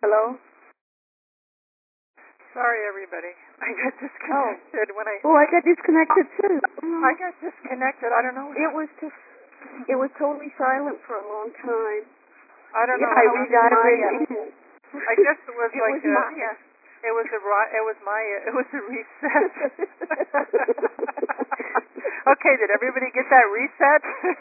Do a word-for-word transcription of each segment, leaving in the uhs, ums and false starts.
Hello? Sorry, everybody. I got disconnected when I. Oh, I got disconnected too. I got disconnected. I don't know. What It was just, it was totally silent for a long time. I don't Yeah, know. I How redialed Maya. in. I guess it was It like was a. Maya. It was a. ri- It was Maya. It was a reset. Okay. Did everybody get that reset?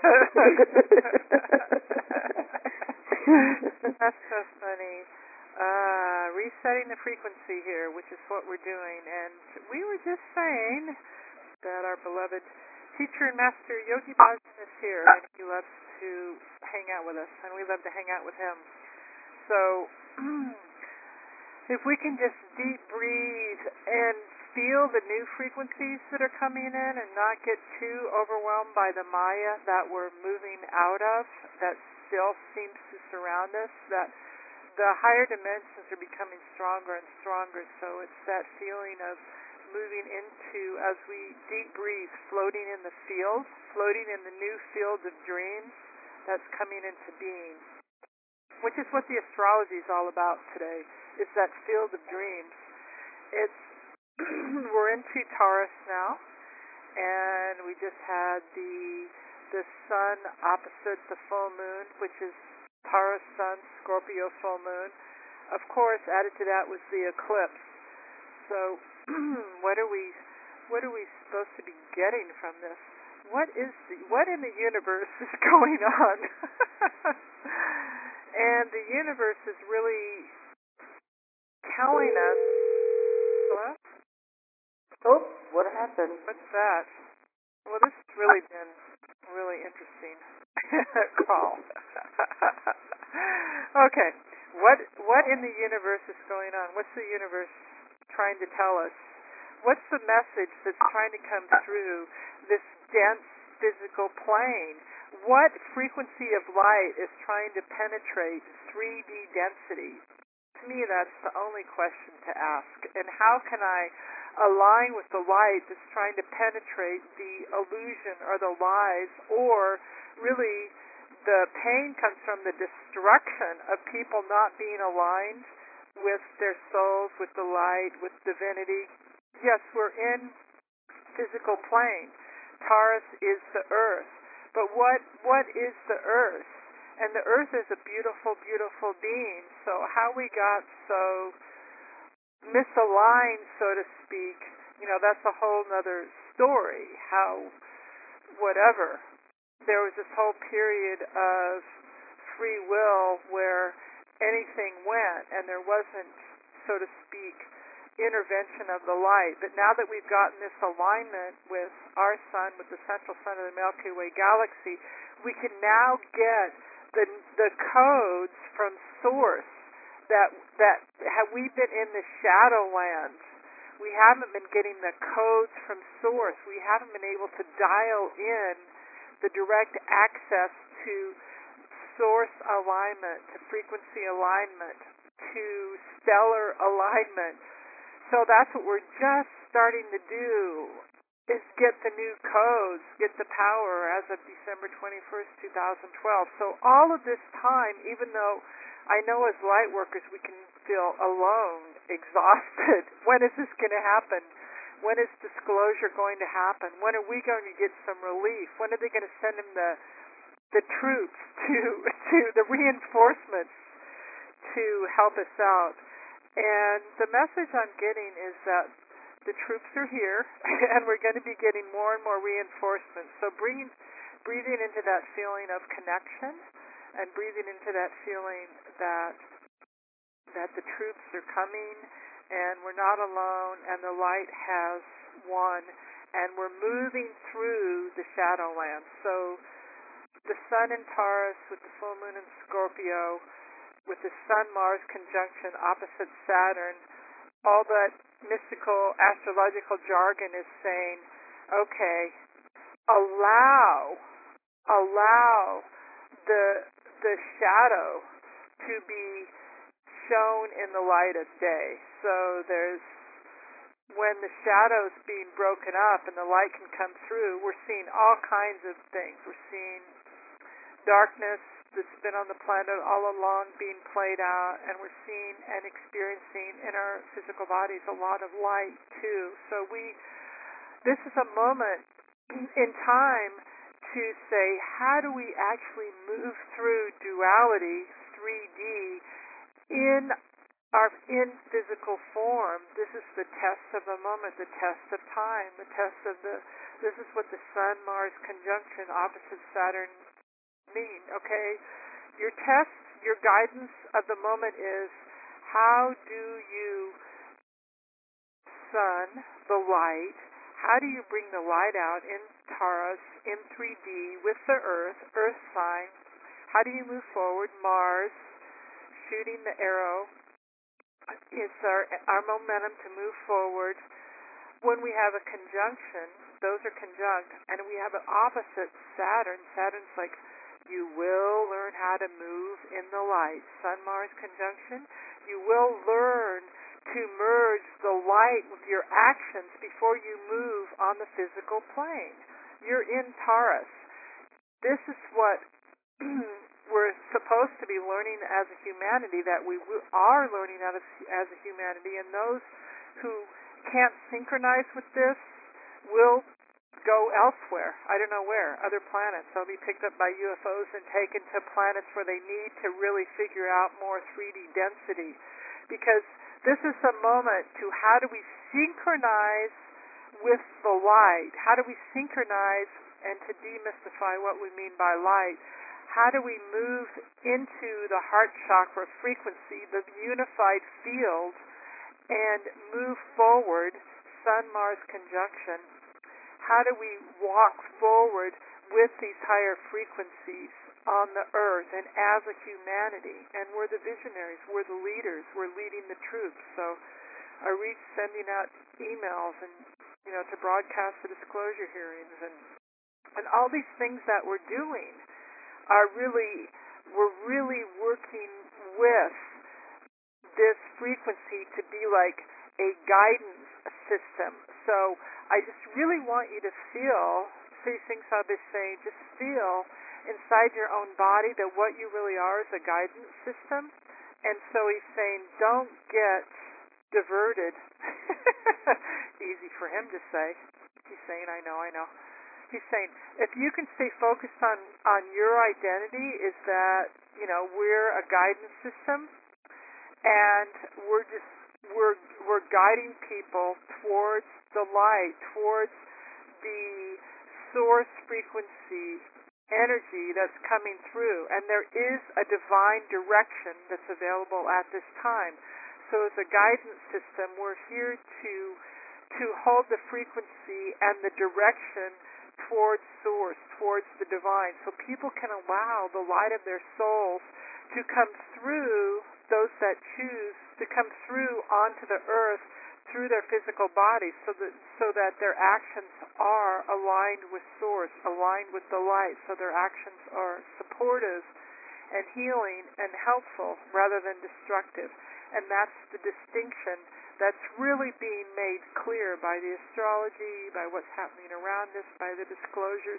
That's so funny. Uh, resetting the frequency here, which is what we're doing. And we were just saying that our beloved teacher and master Yogi Bhajan is here, and he loves to hang out with us, and we love to hang out with him. So if we can just deep breathe and feel the new frequencies that are coming in and not get too overwhelmed by the Maya that we're moving out of, that still seems to surround us, that the higher dimensions are becoming stronger and stronger. So it's that feeling of moving into, as we deep breathe, floating in the field, floating in the new field of dreams that's coming into being, which is what the astrology is all about today. It's that field of dreams. It's we're into Taurus now, and we just had the the sun opposite the full moon, which is Taurus sun, Scorpio full moon. Of course, added to that was the eclipse. So, what are we, what are we supposed to be getting from this? What is the, what in the universe is going on? And the universe is really telling us. Hello? Oh, what happened? What's that? Well, this has really been really interesting call. Okay, what what in the universe is going on? What's the universe trying to tell us? What's the message that's trying to come through this dense physical plane? What frequency of light is trying to penetrate three D density? To me, that's the only question to ask. And how can I align with the light that's trying to penetrate the illusion or the lies, or really the pain comes from the destruction of people not being aligned with their souls, with the light, with divinity. Yes, we're in physical plane. Taurus is the earth. But what what is the earth? And the earth is a beautiful, beautiful being. So how we got so misaligned, so to speak, you know, that's a whole other story. How, whatever. There was this whole period of free will where anything went, and there wasn't, so to speak, intervention of the light. But now that we've gotten this alignment with our sun, with the central sun of the Milky Way galaxy, we can now get the the codes from source that that have we been in the shadowlands. We haven't been getting the codes from source. We haven't been able to dial in the direct access to source alignment, to frequency alignment, to stellar alignment. So that's what we're just starting to do, is get the new codes, get the power as of December twenty-first, twenty twelve. So all of this time, even though I know as light workers we can feel alone, exhausted, when is this going to happen? When is disclosure going to happen? When are we going to get some relief? When are they going to send them the the troops to to the reinforcements to help us out? And the message I'm getting is that the troops are here, and we're going to be getting more and more reinforcements. So bringing, breathing into that feeling of connection, and breathing into that feeling that that the troops are coming, and we're not alone, and the light has won, and we're moving through the shadowlands. So the sun in Taurus with the full moon in Scorpio, with the Sun-Mars conjunction opposite Saturn, all that mystical astrological jargon is saying, okay, allow, allow the the shadow to be shown in the light of day. So there's, when the shadow's being broken up and the light can come through, we're seeing all kinds of things. We're seeing darkness, that's been on the planet all along being played out, and we're seeing and experiencing in our physical bodies a lot of light too. So we, this is a moment in time to say, how do we actually move through duality, three D, in our in physical form? This is the test of the moment, the test of time, the test of the, this is what the Sun-Mars conjunction opposite Saturn mean, okay? Your test, your guidance of the moment is, how do you sun the light? How do you bring the light out in Taurus, in three D, with the Earth, Earth sign? How do you move forward? Mars, shooting the arrow. It's our, our momentum to move forward. When we have a conjunction, those are conjunct, and we have an opposite Saturn. Saturn's like, you will learn how to move in the light. Sun-Mars conjunction, you will learn to merge the light with your actions before you move on the physical plane. You're in Taurus. This is what we're supposed to be learning as a humanity, that we are learning as a humanity, and those who can't synchronize with this will go elsewhere. I don't know where, other planets. They'll be picked up by U F Os and taken to planets where they need to really figure out more three D density, because this is a moment to, how do we synchronize with the light? How do we synchronize, and to demystify what we mean by light, how do we move into the heart chakra frequency, the unified field, and move forward, Sun-Mars conjunction? How do we walk forward with these higher frequencies on the earth and as a humanity? And we're the visionaries, we're the leaders, we're leading the troops. So I read sending out emails and, you know, to broadcast the disclosure hearings, and and all these things that we're doing are really, we're really working with this frequency to be like a guidance system. So I just really want you to feel, Sri Singh Sahib is saying, just feel inside your own body that what you really are is a guidance system. And so he's saying, don't get diverted. Easy for him to say. He's saying, I know, I know. He's saying, if you can stay focused on, on your identity, is that, you know, we're a guidance system, and we're just, we're, we're guiding people towards the light, towards the source frequency energy that's coming through, and there is a divine direction that's available at this time. So as a guidance system, we're here to to hold the frequency and the direction towards source, towards the divine, so people can allow the light of their souls to come through, those that choose to come through onto the earth through their physical bodies, so that so that their actions are aligned with source, aligned with the light, so their actions are supportive and healing and helpful rather than destructive. And that's the distinction that's really being made clear by the astrology, by what's happening around us, by the disclosures.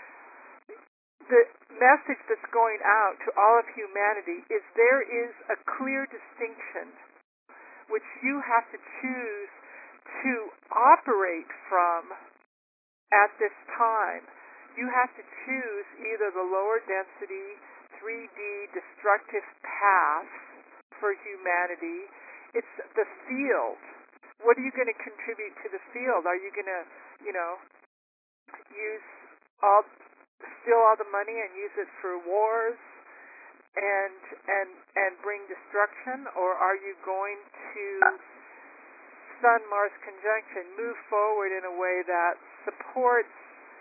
The message that's going out to all of humanity is there is a clear distinction which you have to choose to operate from at this time. You have to choose either the lower density, three D destructive path for humanity. It's the field. What are you going to contribute to the field? Are you going to, you know, use all, steal all the money and use it for wars and and and bring destruction, or are you going to Sun-Mars conjunction move forward in a way that supports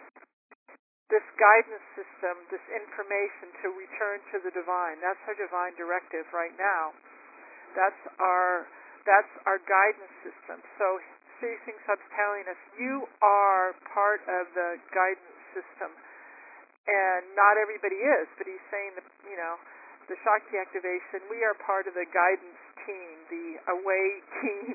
this guidance system, this information to return to the divine? That's our divine directive right now. That's our that's our guidance system. So Sri Singh Sahib's telling us, you are part of the guidance system, and not everybody is, but he's saying that, you know, the Shakti activation, we are part of the guidance team, the away team.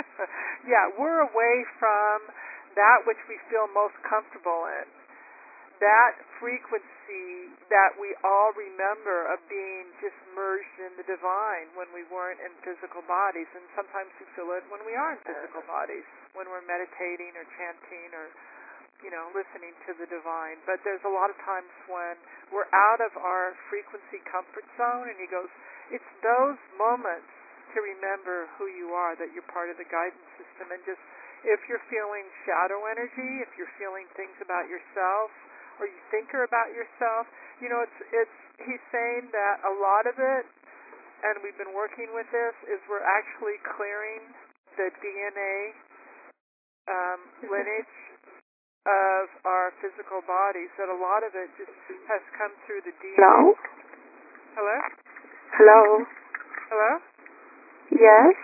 Yeah, we're away from that which we feel most comfortable in. that frequency that we all remember of being just merged in the divine when we weren't in physical bodies, and sometimes we feel it when we are in physical bodies, when we're meditating or chanting or, you know, listening to the divine. But there's a lot of times when we're out of our frequency comfort zone, and he goes, it's those moments to remember who you are, that you're part of the guidance system, and just if you're feeling shadow energy, if you're feeling things about yourself, or you think are about yourself, you know, it's it's he's saying that a lot of it, and we've been working with this, is we're actually clearing the D N A um, lineage of our physical bodies, that a lot of it just has come through the D N A. Hello? Hello? Hello? Hello? Yes?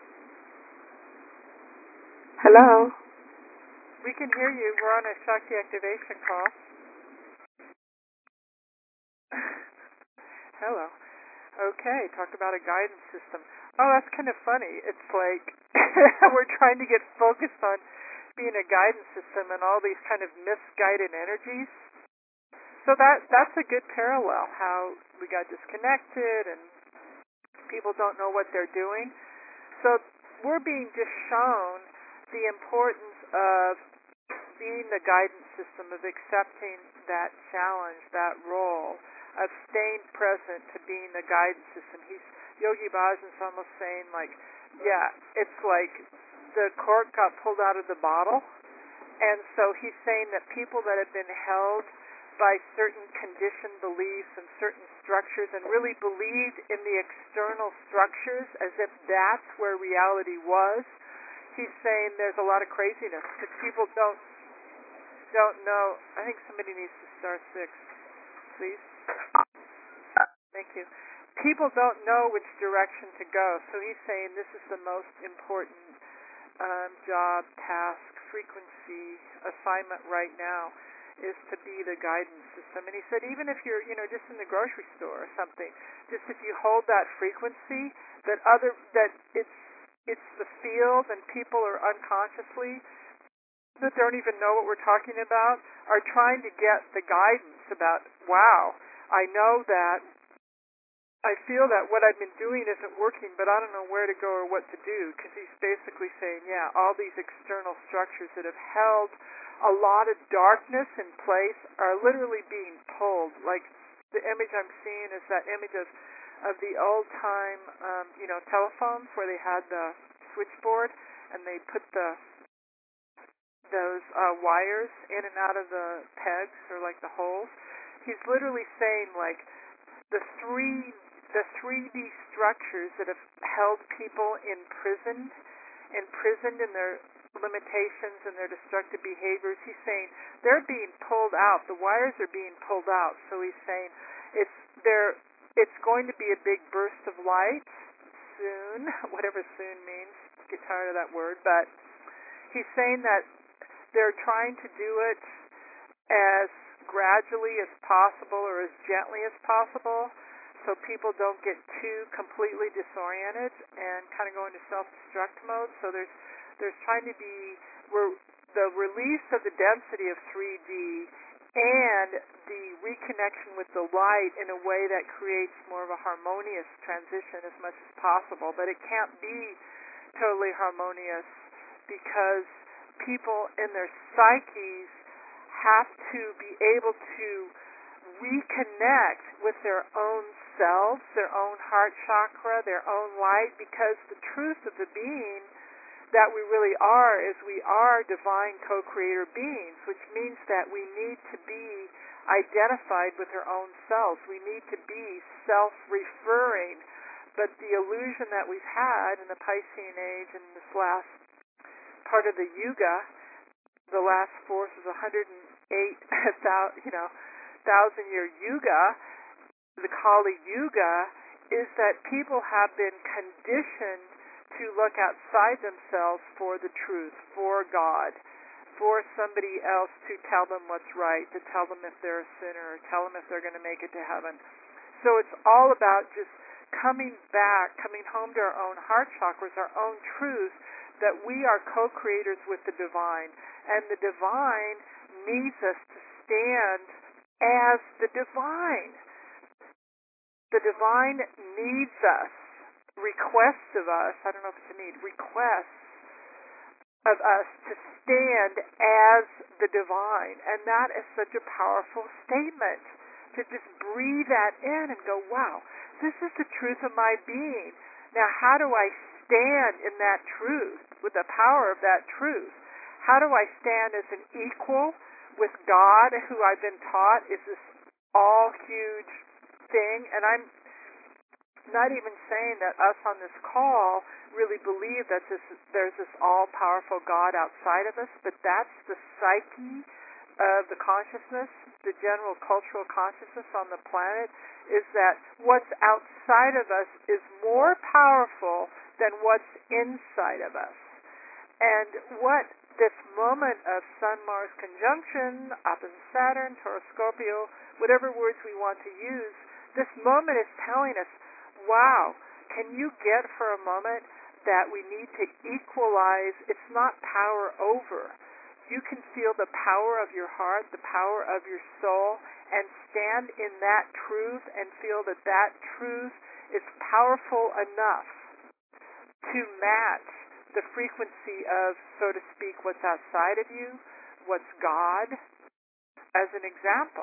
Hello? We can hear you. We're on a Shakti activation call. Hello. Okay, talk about a guidance system. Oh, that's kind of funny. It's like we're trying to get focused on being a guidance system and all these kind of misguided energies. So that that's a good parallel, how we got disconnected and people don't know what they're doing. So we're being just shown the importance of being the guidance system, of accepting that challenge, that role, of staying present to being the guidance system. He's Yogi Bhajan's almost saying, like, yeah, it's like the cork got pulled out of the bottle, and so he's saying that people that have been held by certain conditioned beliefs and certain structures and really believed in the external structures as if that's where reality was, he's saying there's a lot of craziness because people don't don't know. I think somebody needs to star six, please. Thank you. People don't know which direction to go, so he's saying this is the most important um, job, task, frequency, assignment right now, is to be the guidance system. And he said even if you're, you know, just in the grocery store or something, just if you hold that frequency, that other that it's it's the field and people are unconsciously, that don't even know what we're talking about, are trying to get the guidance about, wow, I know that, I feel that what I've been doing isn't working, but I don't know where to go or what to do, because he's basically saying, yeah, all these external structures that have held a lot of darkness in place are literally being pulled. Like the image I'm seeing is that image of, of the old-time, um, you know, telephones where they had the switchboard and they put the those uh, wires in and out of the pegs or like the holes. He's literally saying like the three the three D structures that have held people imprisoned, imprisoned in their limitations and their destructive behaviors. He's saying they're being pulled out. The wires are being pulled out. So he's saying it's there. It's going to be a big burst of light soon, whatever soon means. Get tired of that word, but he's saying that they're trying to do it as gradually as possible or as gently as possible so people don't get too completely disoriented and kind of go into self-destruct mode. So there's there's trying to be we're, the release of the density of three D and the reconnection with the light in a way that creates more of a harmonious transition as much as possible. But it can't be totally harmonious because people in their psyches have to be able to reconnect with their own selves, their own heart chakra, their own light, because the truth of the being that we really are is we are divine co-creator beings, which means that we need to be identified with our own selves. We need to be self-referring. But the illusion that we've had in the Piscean age and this last part of the Yuga, the last force is one hundred eight, you know, thousand-year Yuga, the Kali Yuga, is that people have been conditioned to look outside themselves for the truth, for God, for somebody else to tell them what's right, to tell them if they're a sinner, or tell them if they're going to make it to heaven. So it's all about just coming back, coming home to our own heart chakras, our own truth, that we are co-creators with the divine, and the divine needs us to stand as the divine. The divine needs us, requests of us, I don't know if it's a need, requests of us to stand as the divine. And that is such a powerful statement, to just breathe that in and go, wow, this is the truth of my being. Now, how do I stand in that truth, with the power of that truth? How do I stand as an equal with God, who I've been taught is this all huge thing? And I'm not even saying that us on this call really believe that this, there's this all-powerful God outside of us, but that's the psyche of the consciousness, the general cultural consciousness on the planet, is that what's outside of us is more powerful than what's inside of us. And what this moment of Sun-Mars conjunction, opposite Saturn, Taurus Scorpio, whatever words we want to use, this moment is telling us, wow, can you get for a moment that we need to equalize? It's not power over. You can feel the power of your heart, the power of your soul, and stand in that truth and feel that that truth is powerful enough to match the frequency of, so to speak, what's outside of you, what's God, as an example.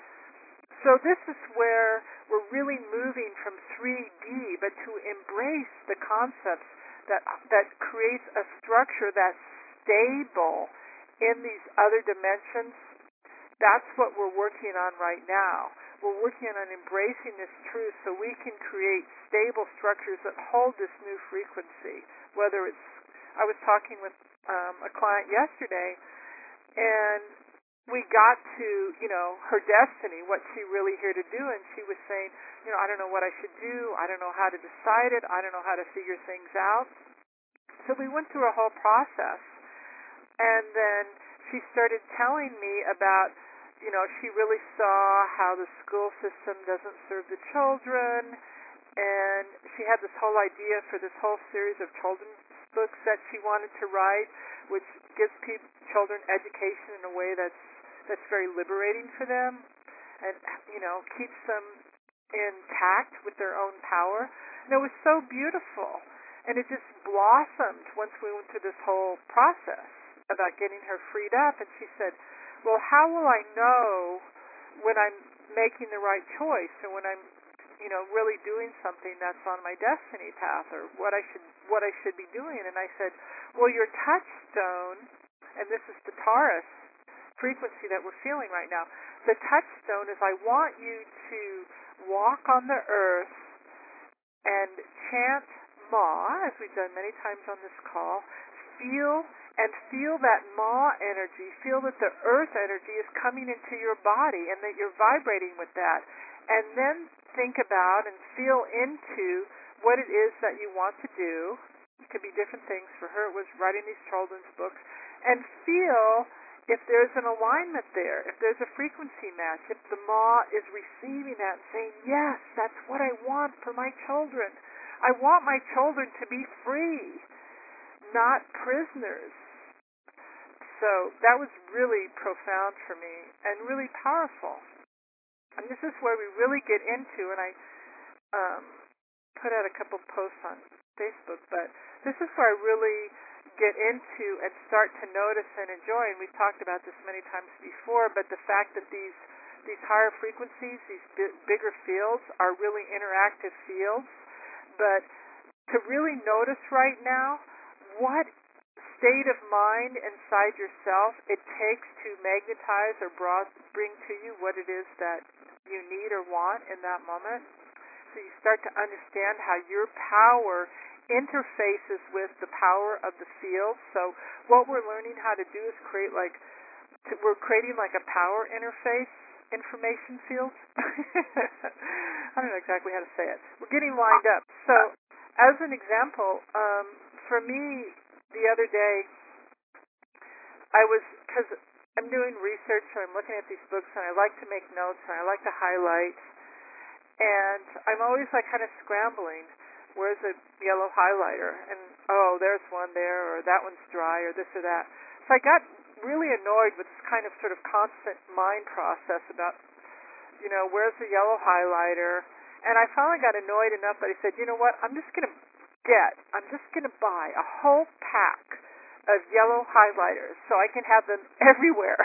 So this is where we're really moving from three D, but to embrace the concepts that that creates a structure that's stable in these other dimensions. That's what we're working on right now. We're working on embracing this truth so we can create stable structures that hold this new frequency. Whether it's, I was talking with um, a client yesterday, and we got to, you know, her destiny, what she really here to do, and she was saying, you know, I don't know what I should do, I don't know how to decide it, I don't know how to figure things out. So we went through a whole process, and then she started telling me about, you know, she really saw how the school system doesn't serve the children, and she had this whole idea for this whole series of children's books that she wanted to write, which gives people, children education in a way that's that's very liberating for them, and, you know, keeps them intact with their own power. And it was so beautiful, and it just blossomed once we went through this whole process about getting her freed up. And she said, well, how will I know when I'm making the right choice, or when I'm, you know, really doing something that's on my destiny path, or what I should what I should be doing? And I said, well, your touchstone, and this is the Taurus frequency that we're feeling right now, the touchstone is, I want you to walk on the earth and chant Ma, as we've done many times on this call. Feel and feel that Ma energy, feel that the earth energy is coming into your body and that you're vibrating with that. And then think about and feel into what it is that you want to do. It could be different things. For her, it was writing these children's books. And feel if there's an alignment there, if there's a frequency match, if the Ma is receiving that and saying, yes, that's what I want for my children. I want my children to be free, not prisoners. So that was really profound for me and really powerful. And this is where we really get into, and I um, put out a couple posts on Facebook, but this is where I really get into and start to notice and enjoy, and we've talked about this many times before, but the fact that these these higher frequencies, these bi- bigger fields, are really interactive fields. But to really notice right now what state of mind inside yourself it takes to magnetize or bring to you what it is that you need or want in that moment. So you start to understand how your power interfaces with the power of the field. So what we're learning how to do is create like, to, we're creating like a power interface information field. I don't know exactly how to say it. We're getting lined up. So as an example, um, for me the other day, I was, because I'm doing research, so I'm looking at these books, and I like to make notes, and I like to highlight, and I'm always like kind of scrambling. Where's the yellow highlighter? And, oh, there's one there, or that one's dry, or this or that. So I got really annoyed with this kind of sort of constant mind process about, you know, where's the yellow highlighter? And I finally got annoyed enough that I said, you know what, I'm just going to get, I'm just going to buy a whole pack of yellow highlighters so I can have them everywhere.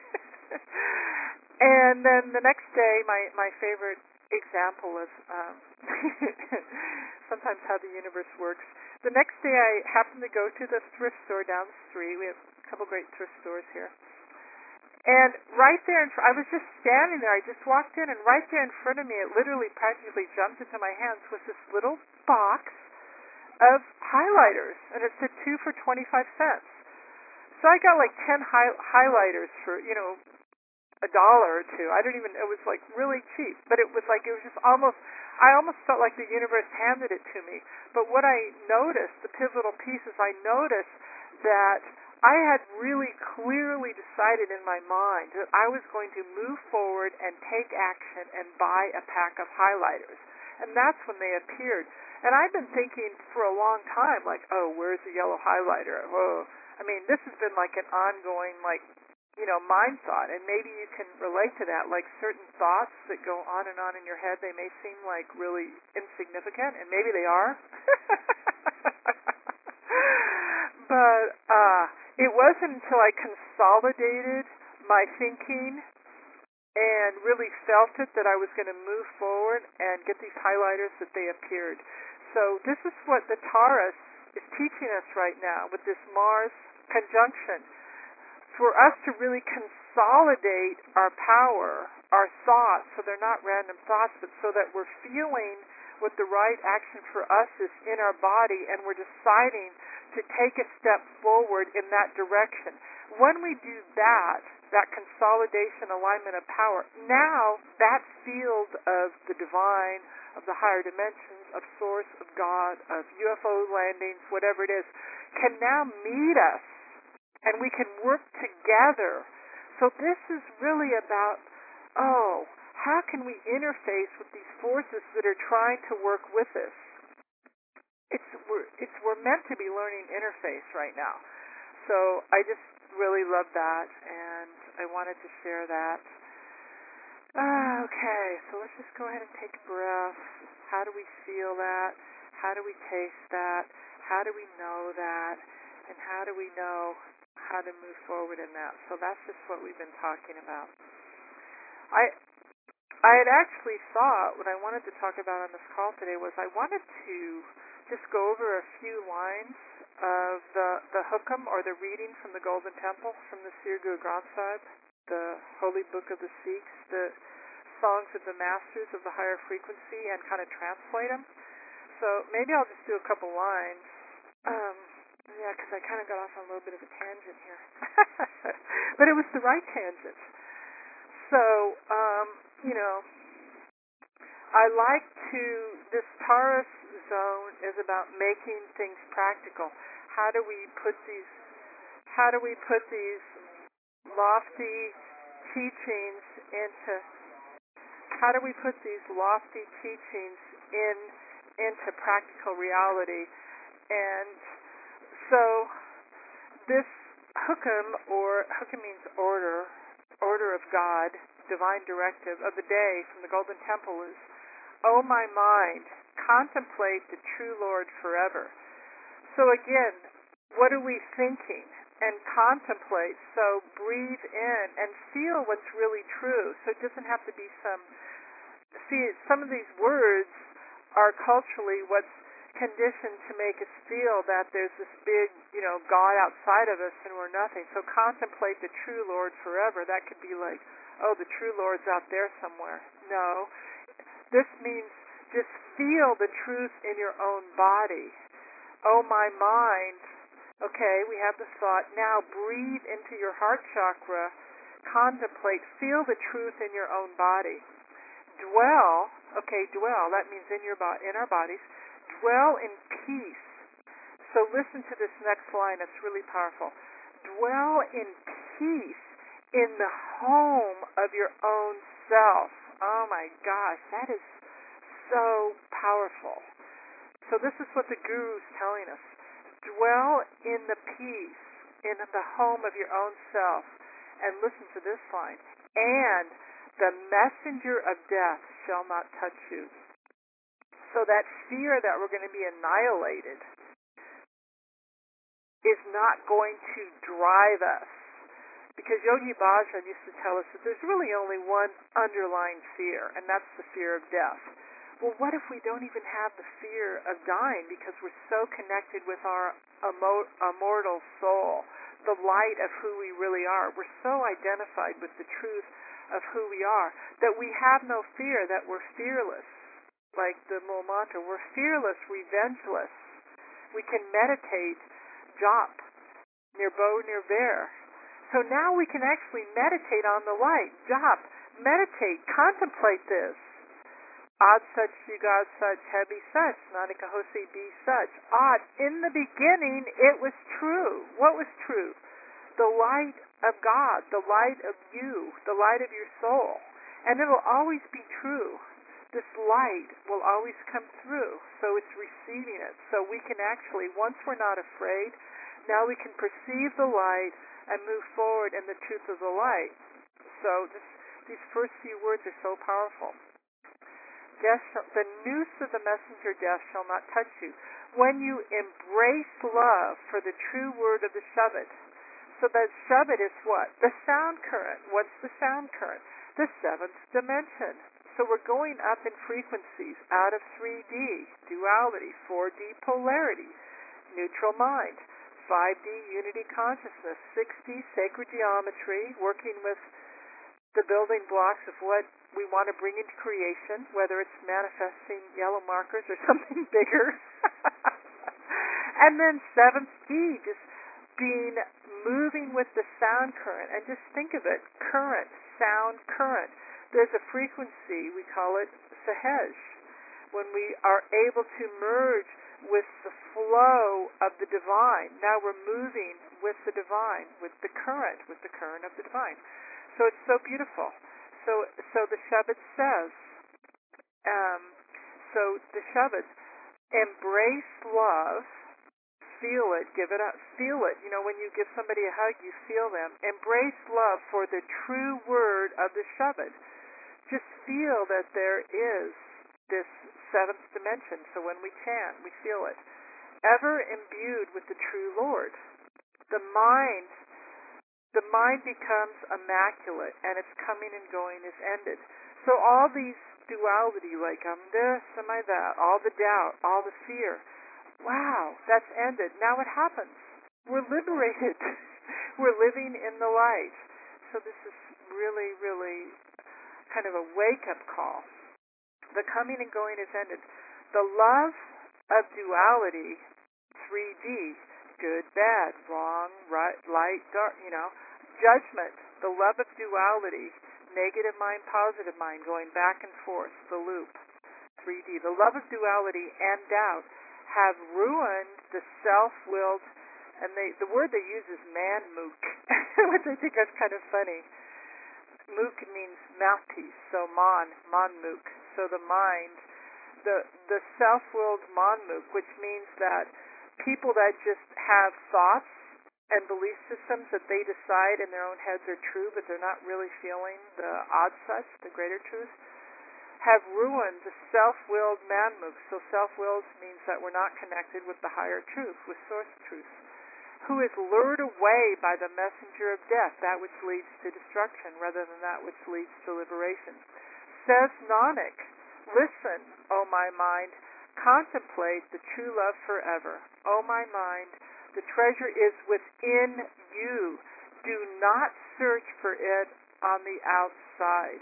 And then the next day, my, my favorite example of um, sometimes how the universe works. The next day I happened to go to the thrift store down the street. We have a couple great thrift stores here. And right there, in fr- I was just standing there. I just walked in, and right there in front of me, it literally practically jumped into my hands, was this little box of highlighters, and it said two for twenty-five cents. So I got like ten hi- highlighters for, you know, a dollar or two. I don't even, it was like really cheap, but it was like, it was just almost, I almost felt like the universe handed it to me. But what I noticed, the pivotal piece is I noticed that I had really clearly decided in my mind that I was going to move forward and take action and buy a pack of highlighters. And that's when they appeared. And I've been thinking for a long time, like, oh, where's the yellow highlighter? Oh, I mean, this has been like an ongoing, like, you know, mind thought. And maybe you can relate to that, like certain thoughts that go on and on in your head, they may seem like really insignificant, and maybe they are. But uh, it wasn't until I consolidated my thinking and really felt it that I was going to move forward and get these highlighters that they appeared. So this is what the Taurus is teaching us right now with this Mars conjunction. For us to really consolidate our power, our thoughts, so they're not random thoughts, but so that we're feeling what the right action for us is in our body, and we're deciding to take a step forward in that direction. When we do that, that consolidation, alignment of power, now that field of the divine, of the higher dimensions, of source, of God, of U F O landings, whatever it is, can now meet us, and we can work together. So this is really about, oh, how can we interface with these forces that are trying to work with us? It's we're, it's we're meant to be learning interface right now. So I just really love that, and I wanted to share that. Ah, okay, so let's just go ahead and take a breath. How do we feel that? How do we taste that? How do we know that? And how do we know how to move forward in that? So that's just what we've been talking about. I I had actually thought what I wanted to talk about on this call today was I wanted to just go over a few lines of the the hukam, or the reading from the Golden Temple, from the Sri Guru Granth Sahib, the holy book of the Sikhs, the songs of the masters of the higher frequency, and kind of translate them. So maybe I'll just do a couple lines. Um, yeah, because I kind of got off on a little bit of a tangent here. But it was the right tangent. So, um, you know, I like to, this Taurus zone is about making things practical. How do we put these, how do we put these lofty teachings into, how do we put these lofty teachings in, into practical reality? And so this hukam, or hukam means order, order of God, divine directive of the day from the Golden Temple is, O my mind, contemplate the true Lord forever. So again, what are we thinking? And contemplate, so breathe in and feel what's really true. So it doesn't have to be some, see, some of these words are culturally what's conditioned to make us feel that there's this big, you know, God outside of us and we're nothing. So contemplate the true Lord forever. That could be like, oh, the true Lord's out there somewhere. No. This means just feel the truth in your own body. Oh, my mind. Okay, we have the thought. Now breathe into your heart chakra. Contemplate. Feel the truth in your own body. Dwell. Okay, dwell. That means in your bo- in our bodies. Dwell in peace. So listen to this next line. It's really powerful. Dwell in peace in the home of your own self. Oh my gosh, that is so powerful. So this is what the Guru's telling us. Dwell in the peace. in the home of your own self. And listen to this line. And the messenger of death shall not touch you. So that fear that we're going to be annihilated is not going to drive us. Because Yogi Bhajan used to tell us that there's really only one underlying fear, and that's the fear of death. Well, what if we don't even have the fear of dying because we're so connected with our immortal soul, the light of who we really are? We're so identified with the truth of who we are that we have no fear, that we're fearless. Like the Mool mantra, we're fearless, revengeless. We can meditate, jop, nirbo nirvair. So now we can actually meditate on the light, jop, meditate, contemplate this. Ad such, yugad such, heavy such, nanika hosi be such. Ad, in the beginning it was true. What was true? The light of God, the light of you, the light of your soul. And it'll always be true. This light will always come through. So it's receiving it. So we can actually, once we're not afraid, now we can perceive the light and move forward in the truth of the light. So this, these first few words are so powerful. Death shall, the noose of the messenger death shall not touch you. When you embrace love for the true word of the Shabbat. So that Shabbat is what? The sound current. What's the sound current? The seventh dimension. So we're going up in frequencies out of three D, duality, four D, polarity, neutral mind, five D, unity consciousness, six D, sacred geometry, working with the building blocks of what we want to bring into creation, whether it's manifesting yellow markers or something bigger. And then seventh D, just being, moving with the sound current. And just think of it, current, sound current. There's a frequency, we call it sahaj, when we are able to merge with the flow of the divine. Now we're moving with the divine, with the current, with the current of the divine. So it's so beautiful. So so the Shabbat says, um, so the Shabbat, embrace love, feel it, give it up, feel it. You know, when you give somebody a hug, you feel them. Embrace love for the true word of the Shabbat. Just feel that there is this seventh dimension. So when we chant, we feel it. Ever imbued with the true Lord. The mind The mind becomes immaculate, and its coming and going is ended. So all these duality, like I'm this, am I that, all the doubt, all the fear, wow, that's ended. Now what happens? We're liberated. We're living in the light. So this is really, really kind of a wake-up call. The coming and going is ended. The love of duality, three D, good, bad, wrong, right, light, dark, you know, judgment, the love of duality, negative mind, positive mind, going back and forth, the loop, three D. The love of duality and doubt have ruined the self-willed, and they, the word they use is man-mook, which I think is kind of funny. Mook means mouthpiece, so man, man-mook. So the mind, the, the self-willed man-mook, which means that people that just have thoughts and belief systems that they decide in their own heads are true, but they're not really feeling the odd such, the greater truth, have ruined the self-willed man-mook. So self-willed means that we're not connected with the higher truth, with source truth, who is lured away by the messenger of death, that which leads to destruction, rather than that which leads to liberation. Says Nanak, listen, O my mind, contemplate the true love forever. O my mind, the treasure is within you. Do not search for it on the outside.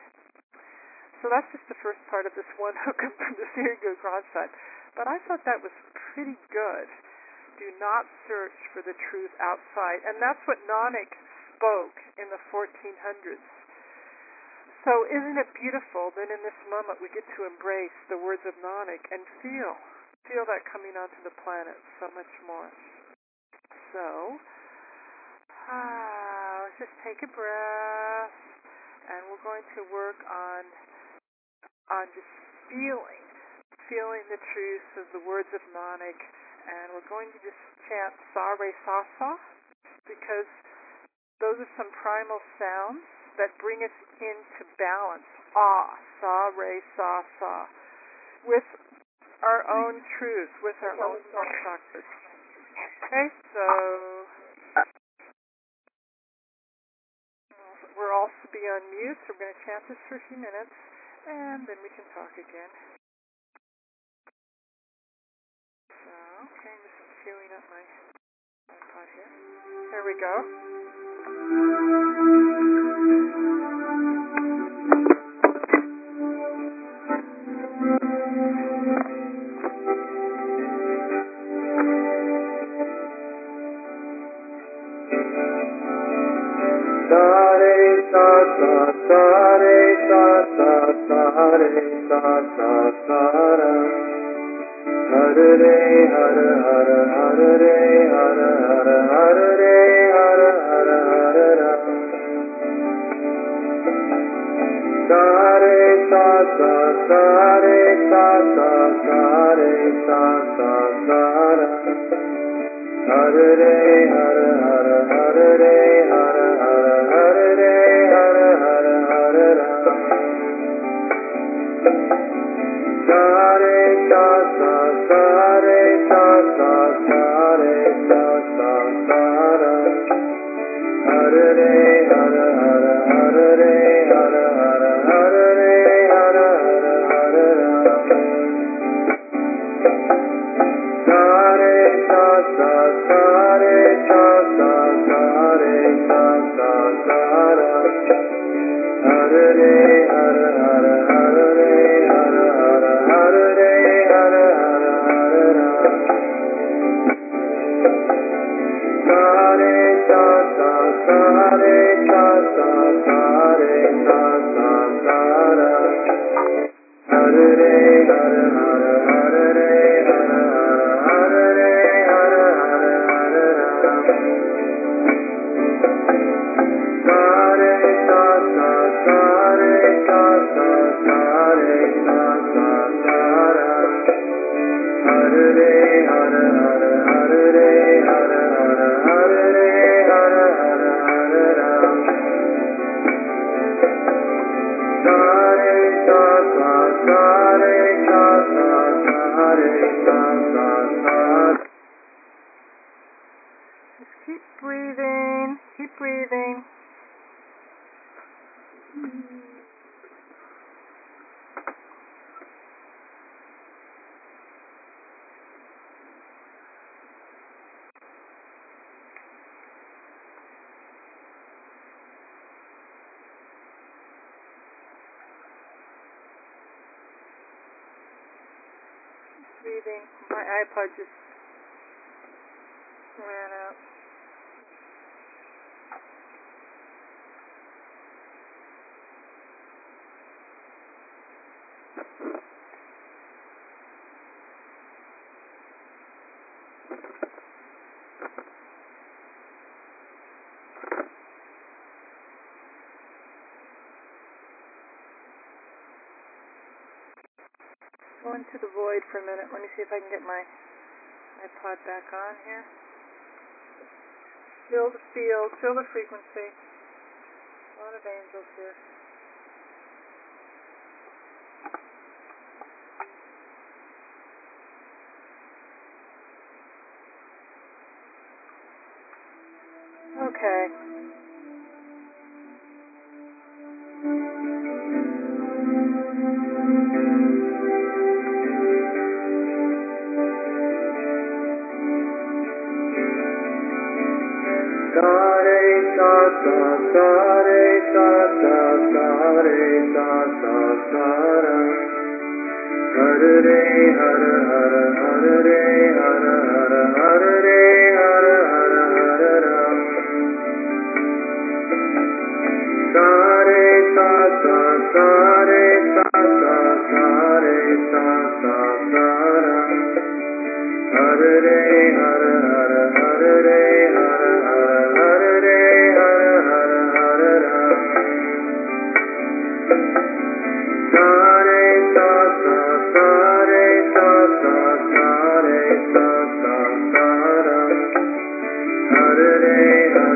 So that's just the first part of this one hookup from the Theory Good Crossfire. But I thought that was pretty good. Do not search for the truth outside. And that's what Nanak spoke in the fourteen hundreds. So isn't it beautiful that in this moment we get to embrace the words of Nanak and feel, feel that coming onto the planet so much more. So, ah, let's just take a breath, and we're going to work on, on just feeling, feeling the truth of the words of Nanak, and we're going to just chant Sa Re Sa Sa, because those are some primal sounds that bring us into balance. Ah, sa, re, sa, sa. With our own truth, with our own self-practice. Okay, so we're all to be on mute, so we're going to chant this for a few minutes, and then we can talk again. So, okay, I'm just queuing up my iPod here. There we go. Keep breathing, keep breathing. Breathing. My iPod just ran out. Go into the void for a minute. Let me see if I can get my iPod back on here. Feel the field, feel the frequency. A lot of angels here. Okay. Hare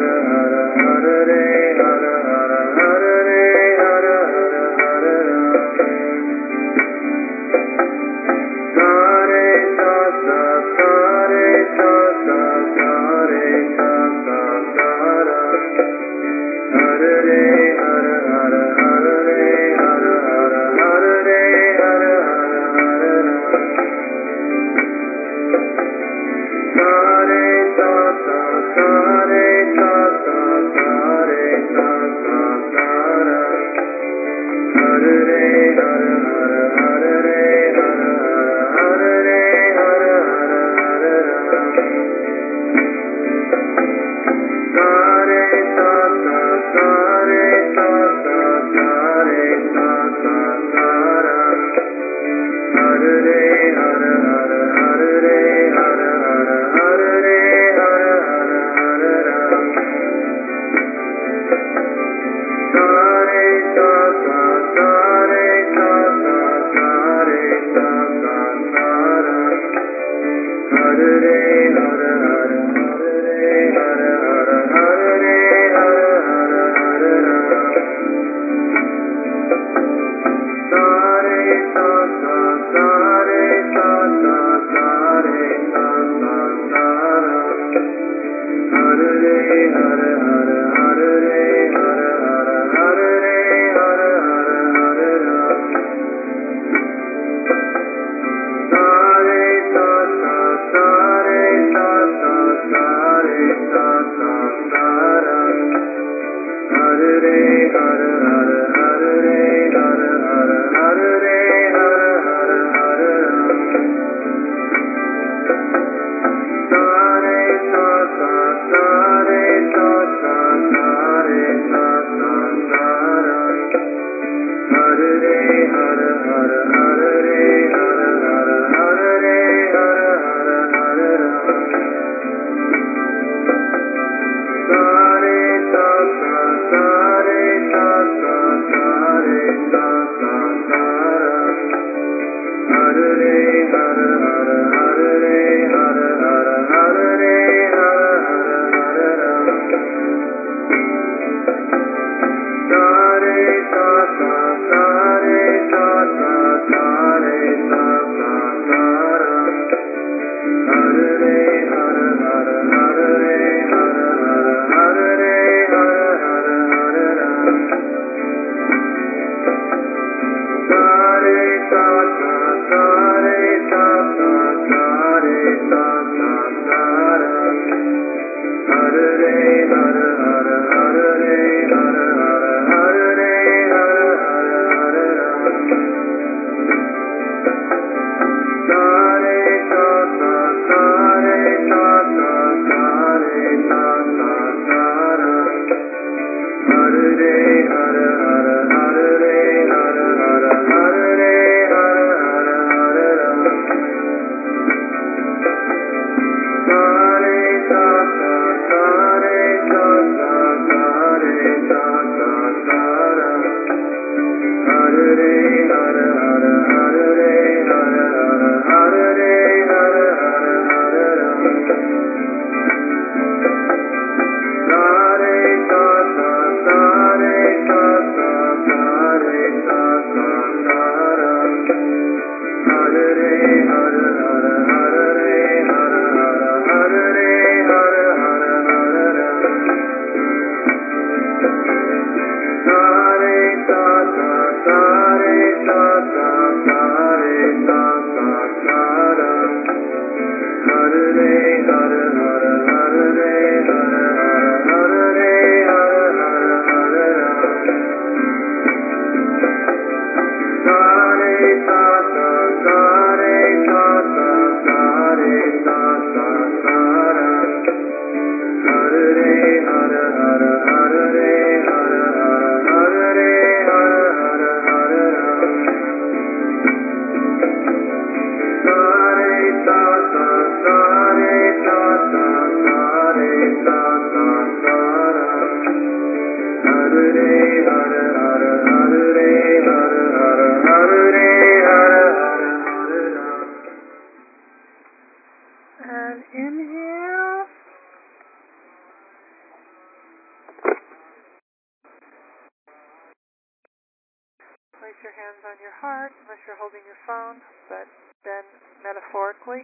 Metaphorically,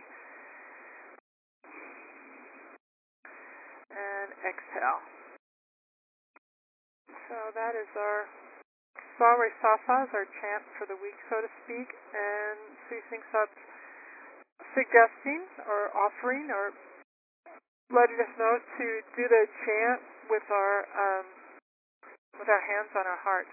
and exhale. So that is our Sawre Safa, is our chant for the week, so to speak, and Sue Sing Sat's suggesting or offering or letting us know to do the chant with our um, with our hands on our heart.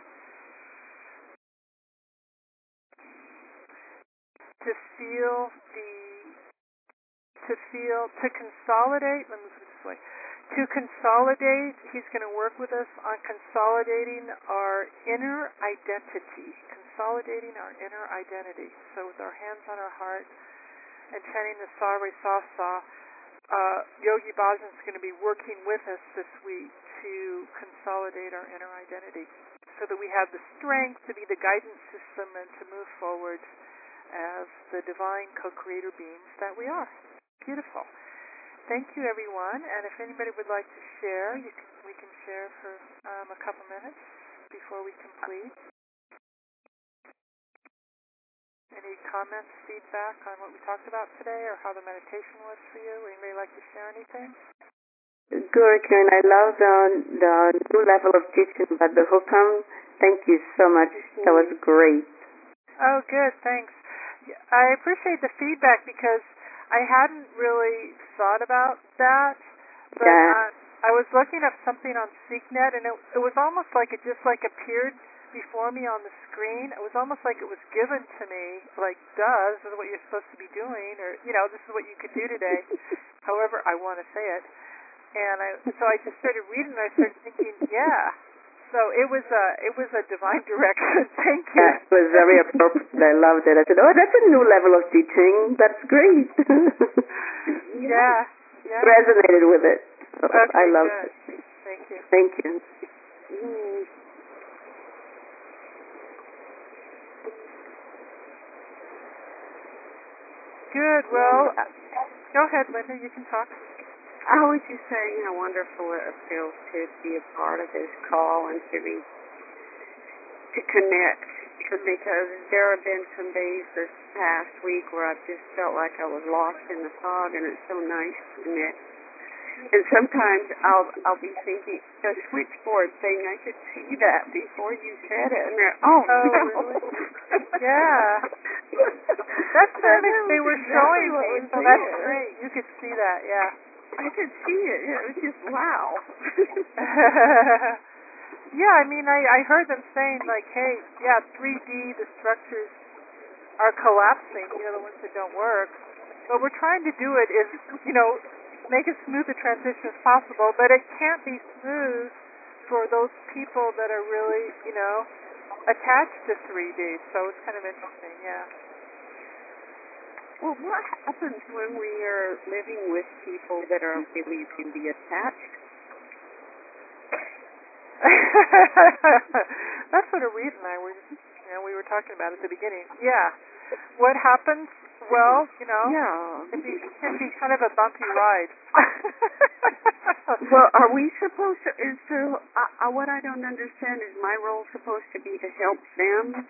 To feel the, to feel, to consolidate, let me put it this way, to consolidate, he's going to work with us on consolidating our inner identity, consolidating our inner identity. So with our hands on our heart and chanting the Sa Re Sa Sa, uh, Yogi Bhajan is going to be working with us this week to consolidate our inner identity so that we have the strength to be the guidance system and to move forward as the divine co-creator beings that we are. Beautiful. Thank you, everyone. And if anybody would like to share, you can, we can share for um, a couple minutes before we complete. Any comments, feedback on what we talked about today or how the meditation was for you? Anybody like to share anything? Good, Karen. I love the, the new level of teaching about the hukam. Thank you so much. That was great. Oh, good. Thanks. I appreciate the feedback because I hadn't really thought about that, but yeah. uh, I was looking up something on SeekNet, and it, it was almost like it just like appeared before me on the screen. It was almost like it was given to me, like, duh, this is what you're supposed to be doing, or, you know, this is what you could do today, however I want to say it. And I, so I just started reading, and I started thinking, yeah. So it was a it was a divine direction. Thank you. Yeah, it was very appropriate. I loved it. I said, oh, that's a new level of teaching. That's great. yeah. yeah. Resonated with it. So okay, I loved good. it. Thank you. Thank you. Mm. Good. Well, go ahead, Linda. You can talk. I was just saying how wonderful it feels to be a part of this call and to be to connect, because there have been some days this past week where I've just felt like I was lost in the fog, and it's so nice to connect. And sometimes I'll I'll be thinking the switchboard thing. I could see that before you said it, and they're, oh, oh no. really? Yeah. That's the image they were exactly showing me, so there. that's great. You could see that, yeah. I could see it. It was just wow. Yeah, I mean, I, I heard them saying, like, hey, yeah, three D, the structures are collapsing, you know, the ones that don't work. But we're trying to do it is, you know, make as smooth a transition as possible, but it can't be smooth for those people that are really, you know, attached to three D. So it's kind of interesting, yeah. Well, what happens when we are living with people that are really, really attached? That's what Reed and I were, you know, we were talking about at the beginning. Yeah. What happens? Well, you know, yeah. it, be, it can be kind of a bumpy ride. Well, are we supposed to, is there, uh, what I don't understand is my role supposed to be to help them?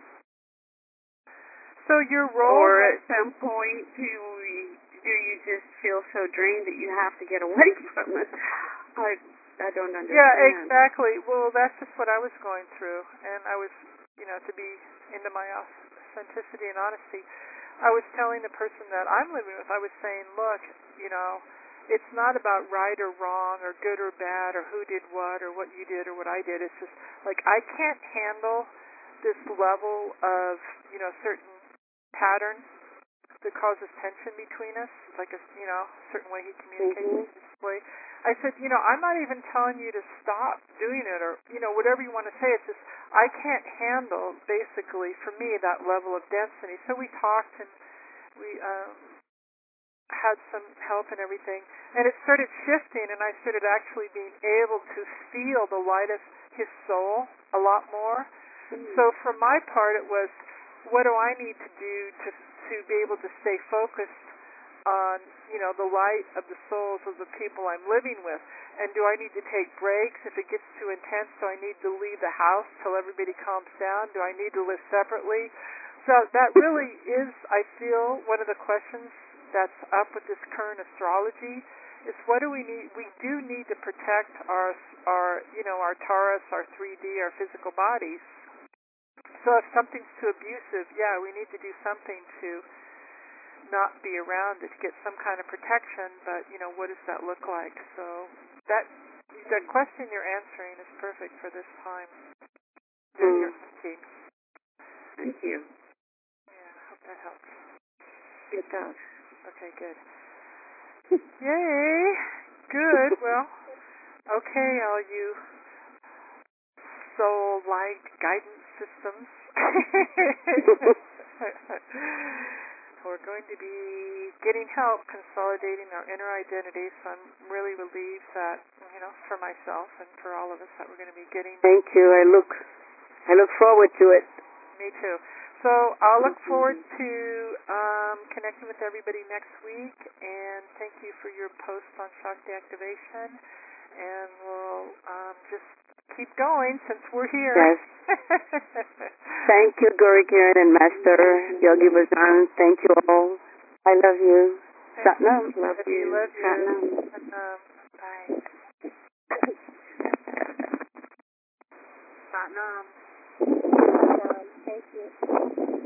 So your role... Or at some point, do, we, do you just feel so drained that you have to get away from it? I, I don't understand. Yeah, exactly. Well, that's just what I was going through. And I was, you know, to be into my authenticity and honesty, I was telling the person that I'm living with, I was saying, look, you know, it's not about right or wrong or good or bad or who did what or what you did or what I did. It's just, like, I can't handle this level of, you know, certain pattern that causes tension between us, like a, you know, certain way he communicates mm-hmm. this way. I said, you know, I'm not even telling you to stop doing it or, you know, whatever you want to say. It's just I can't handle, basically, for me, that level of density. So we talked and we um, had some help and everything. And it started shifting, and I started actually being able to feel the light of his soul a lot more. Mm-hmm. So for my part, it was, what do I need to do to to be able to stay focused on, you know, the light of the souls of the people I'm living with? And do I need to take breaks if it gets too intense? Do I need to leave the house till everybody calms down? Do I need to live separately? So that really is, I feel, one of the questions that's up with this current astrology is what do we need? We do need to protect our, our you know, our Taurus, our three D, our physical bodies. So if something's too abusive, yeah, we need to do something to not be around it to get some kind of protection, but, you know, what does that look like? So that the question you're answering is perfect for this time. Mm. You're asking. Thank you. Yeah, I hope that helps. It does. Okay, good. Yay! Good. Well, okay, all you soul light guidance systems. We're going to be getting help consolidating our inner identity, so I'm really relieved that, you know, for myself and for all of us that we're going to be getting. Thank you. I look, I look forward to it. Me too. So I'll look forward to um, connecting with everybody next week, and thank you for your post on Shakti activation, and we'll um, just keep going since we're here. Yes. Thank you, Gauri Kiran and Master Yogi Bhajan. Thank you all. I love you. Satnam. Love you. Love you. Satnam. Um, bye. Satnam. Thank you.